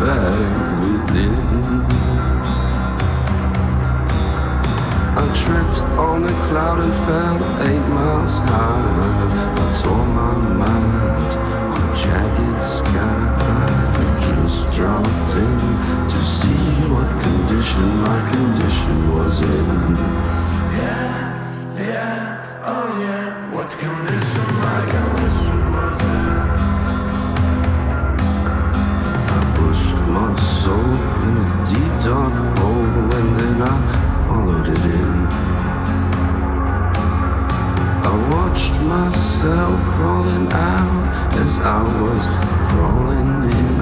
back within. I tripped on a cloud and fell 8 miles high. I tore my mind on a jagged sky. I just dropped in to see what condition my condition was in. Yeah, yeah, oh yeah, what condition my condition was in. I pushed my soul in a deep dark hole and then I followed it in. I watched myself crawling out as I was crawling in.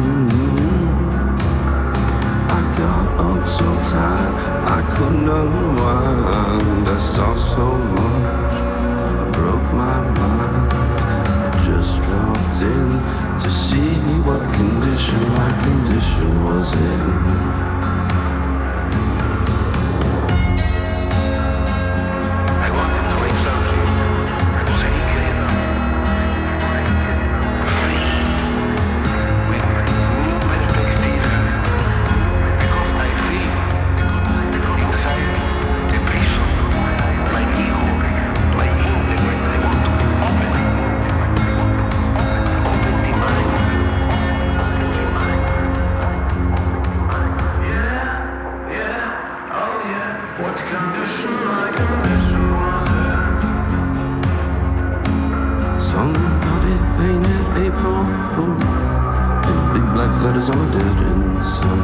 I got up so tired I couldn't unwind. I saw so much, I broke my mind. I just dropped in to see what condition my condition was in. Somebody painted April Fool in big black letters on a dead end sign.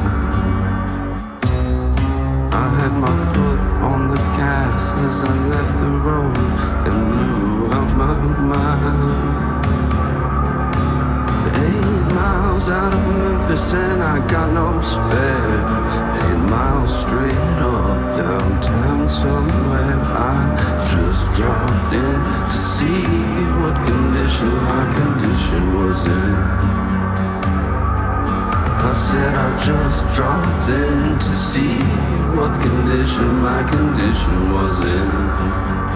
I had my foot on the gas as I left the road and blew out my mind. 8 miles out of Memphis and I got no spare. 8 miles straight up downtown somewhere. I just dropped in to see what condition my condition was in. I said I just dropped in to see what condition my condition was in.